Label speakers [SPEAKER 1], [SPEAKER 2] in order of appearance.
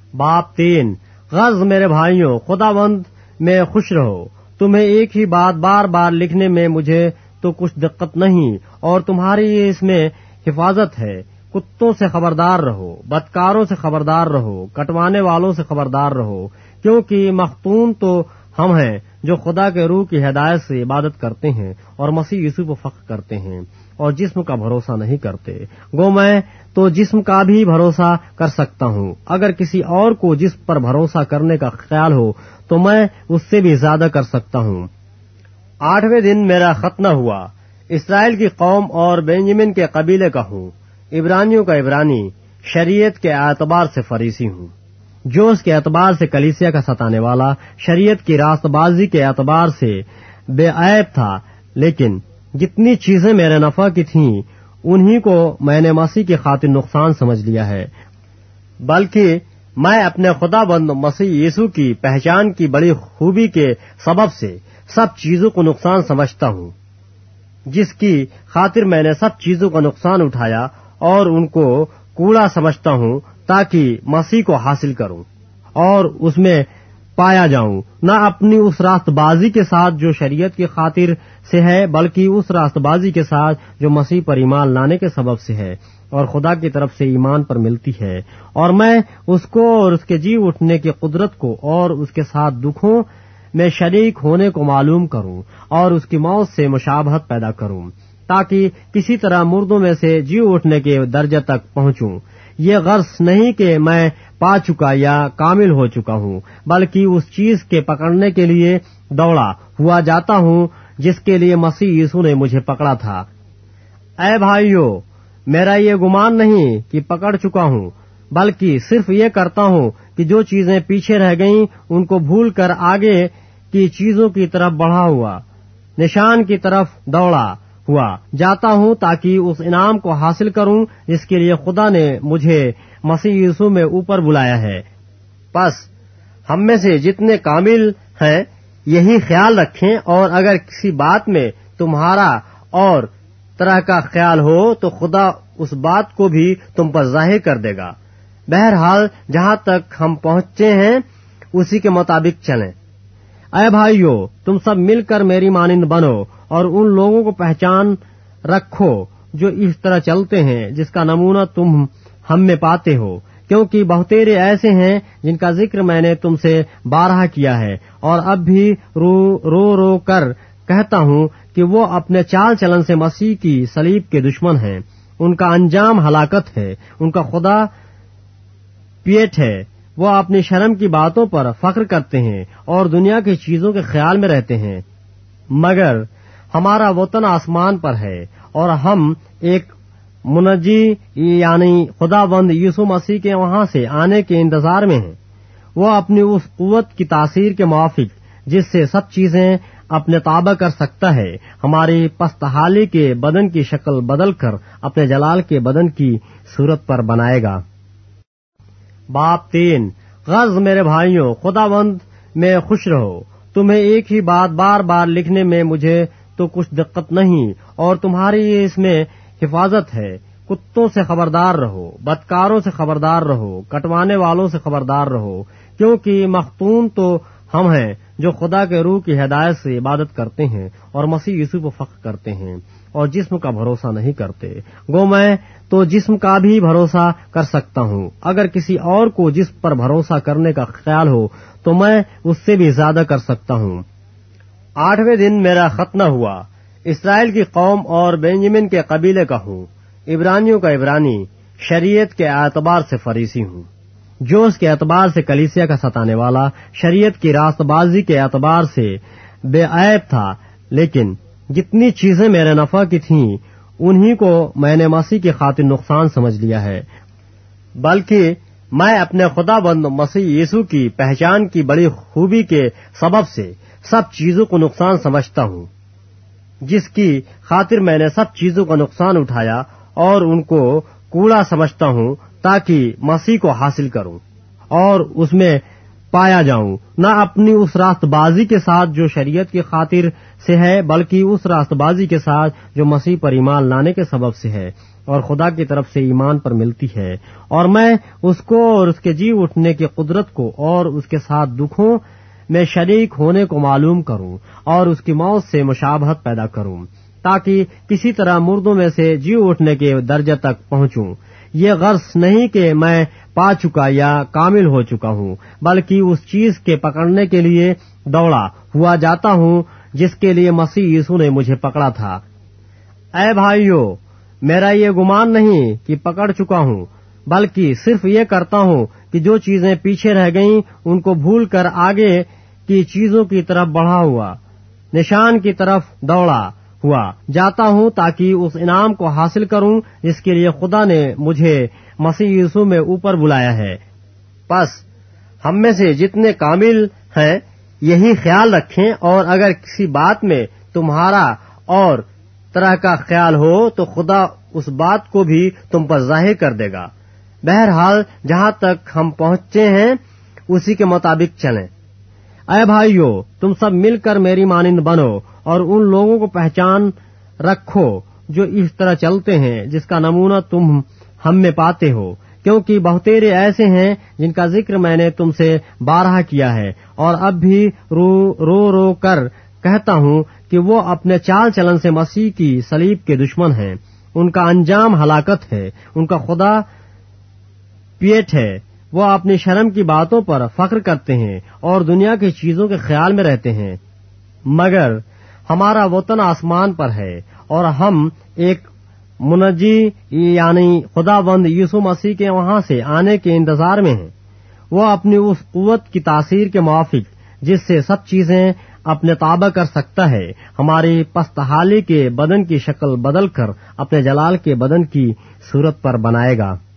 [SPEAKER 1] बाप 3। गर्ज मेरे भाइयों, खुदावंद में खुश रहो। तुम्हें एक ही बात बार बार लिखने में मुझे तो कुछ दिक्कत नहीं, और तुम्हारी इसमें हिफाजत है। कुत्तों से खबरदार रहो, बदकारों से खबरदार रहो, कटवाने वालों से खबरदार रहो, क्योंकि मख्तून तो हम हैं जो खुदा के रूह की हिदायत से इबादत करते हैं और मसीह यीशु पर फख्र करते हैं और जिस्म का भरोसा नहीं करते। गो मैं तो जिस्म का भी भरोसा कर सकता हूँ। अगर किसी और को जिस्म पर भरोसा करने का ख्याल हो तो मैं उससे भी ज्यादा कर सकता हूँ। 8वें दिन मेरा खतना हुआ। इसराइल की कौम और बेंजामिन के कबीले का हूँ। इब्रानियों का इब्रानी, शरीयत के एतबार से फरीसी हूँ। जोश के एतबार से कलीसिया का सताने वाला, शरीयत की रास्तबाजी के एतबार से बेऐब था। लेकिन जितनी चीजें मेरे नफा की थीं, उन्हीं को मैंने मसीह की खातिर नुकसान समझ लिया है। बल्कि मैं अपने खुदाबंद मसीह यीशु की पहचान की बड़ी खूबी के सबब से सब चीजों को नुकसान समझता हूँ, जिसकी खातिर मैंने सब चीजों का नुकसान उठाया और उनको कूड़ा समझता हूँ, ताकि मसीह को हासिल करूं और उसमें पाया जाऊं, न अपनी उस रास्तबाजी के साथ जो शरीयत की खातिर से है, बल्कि उस रास्तबाजी के साथ जो मसीह पर ईमान लाने के सबब से है और खुदा की तरफ से ईमान पर मिलती है। और मैं उसको और उसके जी उठने की कुदरत को और उसके साथ दुखों में शरीक होने को मालूम करूं और उसकी मौत से मुशाबहत पैदा करूं, ताकि किसी तरह मुर्दों में से जी उठने के दर्जे तक पहुंचूं। ये गर्ज नहीं कि मैं पा चुका या कामिल हो चुका हूँ, बल्कि उस चीज के पकड़ने के लिए दौड़ा हुआ जाता हूँ जिसके लिए मसीह यीशु ने मुझे पकड़ा था। ऐ भाइयों, मेरा ये गुमान नहीं कि पकड़ चुका हूँ, बल्कि सिर्फ ये करता हूँ कि जो चीजें पीछे रह गईं उनको भूल कर आगे की चीजों की तरफ बढ़ा हुआ निशान की तरफ दौड़ा हुआ जाता हूँ, ताकि उस इनाम को हासिल करूँ जिसके लिए खुदा ने मुझे मसीह यीशु में ऊपर बुलाया है। बस हम में से जितने कामिल हैं यही ख्याल रखें, और अगर किसी बात में तुम्हारा और तरह का ख्याल हो तो खुदा उस बात को भी तुम पर जाहिर कर देगा। बहरहाल जहाँ तक हम पहुँचे हैं उसी के मुताबिक चलें। ऐ भाइयों, तुम सब मिलकर मेरी मानिंद बनो और उन लोगों को पहचान रखो जो इस तरह चलते हैं जिसका नमूना तुम हम में पाते हो, क्योंकि बहुतेरे ऐसे हैं जिनका जिक्र मैंने तुमसे बारहा किया है और अब भी रो कर कहता हूँ कि वो अपने चाल चलन से मसीह की सलीब के दुश्मन हैं। उनका अंजाम हलाकत है, उनका खुदा पेट है। वो अपनी शर्म की बातों पर फख्र करते हैं और दुनिया की चीजों के ख्याल में रहते हैं, मगर हमारा वतन आसमान पर है और हम एक मुनजी यानी खुदाबंद यीशु मसीह के वहां से आने के इंतजार में हैं। वो अपनी उस कुव्वत की तासीर के मुआफिक जिससे सब चीजें अपने ताबा कर सकता है, हमारी पस्तहाली के बदन की शक्ल बदल कर अपने जलाल के बदन की सूरत पर बनाएगा। बाप 3। गर्ज मेरे भाइयों, खुदावंद में खुश रहो। तुम्हें एक ही बात बार बार लिखने में मुझे तो कुछ दिक्कत नहीं, और तुम्हारी इसमें हिफाजत है। कुत्तों से खबरदार रहो, बदकारों से खबरदार रहो, कटवाने वालों से खबरदार रहो, क्योंकि मख्तून तो हम हैं जो खुदा के रूह की हिदायत से इबादत करते हैं और मसीह यीशु पर फख्र करते हैं और जिस्म का भरोसा नहीं करते। गो मैं तो जिस्म का भी भरोसा कर सकता हूँ। अगर किसी और को जिस्म पर भरोसा करने का ख्याल हो तो मैं उससे भी ज्यादा कर सकता हूँ। 8वें दिन मेरा खतना हुआ। इसराइल की कौम और बेंजामिन के कबीले का हूँ। इब्रानियों का इब्रानी, शरीयत के एतबार से फरीसी हूँ। जोश के एतबार से कलीसिया का सताने वाला, शरीयत की रास्तबाजी के एतबार से बेऐब था। लेकिन जितनी चीजें मेरे नफा की थीं, उन्हीं को मैंने मसीह की खातिर नुकसान समझ लिया है। बल्कि मैं अपने खुदाबंद मसीह यीशु की पहचान की बड़ी खूबी के सबब से सब चीजों को नुकसान समझता हूँ, जिसकी खातिर मैंने सब चीजों का नुकसान उठाया और उनको कूड़ा समझता हूँ, ताकि मसीह को हासिल करूं और उसमें پایا جاؤں، نہ اپنی اس راست بازی کے ساتھ جو شریعت کی خاطر سے ہے، بلکہ اس راست بازی کے ساتھ جو مسیح پر ایمان لانے کے سبب سے ہے اور خدا کی طرف سے ایمان پر ملتی ہے، اور میں اس کو اور اس کے جی اٹھنے کی قدرت کو اور اس کے ساتھ دکھوں میں شریک ہونے کو معلوم کروں اور اس کی موت سے مشابہت پیدا کروں، تاکہ کسی طرح مردوں میں سے جی اٹھنے کے درجے تک پہنچوں۔ یہ غرض نہیں کہ میں پا چکا یا کامل ہو چکا ہوں، بلکہ اس چیز کے پکڑنے کے لیے دوڑا ہوا جاتا ہوں جس کے لیے مسیح یسوع نے مجھے پکڑا تھا۔ اے بھائیو، میرا یہ گمان نہیں کہ پکڑ چکا ہوں، بلکہ صرف یہ کرتا ہوں کہ جو چیزیں پیچھے رہ گئیں ان کو بھول کر آگے کی چیزوں کی طرف بڑھا ہوا نشان کی طرف دوڑا ہوا جاتا ہوں، تاکہ اس انعام کو حاصل کروں جس کے لیے خدا نے مجھے مسیح یسوع میں اوپر بلایا ہے۔ پس ہم میں سے جتنے کامل ہیں یہی خیال رکھیں، اور اگر کسی بات میں تمہارا اور طرح کا خیال ہو تو خدا اس بات کو بھی تم پر ظاہر کر دے گا۔ بہرحال جہاں تک ہم پہنچے ہیں اسی کے مطابق چلیں۔ اے بھائیو، تم سب مل کر میری مانند بنو اور ان لوگوں کو پہچان رکھو جو اس طرح چلتے ہیں جس کا نمونہ تم ہم میں پاتے ہو، کیونکہ بہتیرے ایسے ہیں جن کا ذکر میں نے تم سے بارہا کیا ہے، اور اب بھی رو کر کہتا ہوں کہ وہ اپنے چال چلن سے مسیح کی صلیب کے دشمن ہیں۔ ان کا انجام ہلاکت ہے، ان کا خدا پیٹ ہے، وہ اپنی شرم کی باتوں پر فخر کرتے ہیں اور دنیا کی چیزوں کے خیال میں رہتے ہیں، مگر ہمارا وطن آسمان پر ہے اور ہم ایک منجی یعنی خداوند یسوع مسیح کے وہاں سے آنے کے انتظار میں ہیں۔ وہ اپنی اس قوت کی تاثیر کے موافق جس سے سب چیزیں اپنے تابع کر سکتا ہے، ہماری پست حالی کے بدن کی شکل بدل کر اپنے جلال کے بدن کی صورت پر بنائے گا۔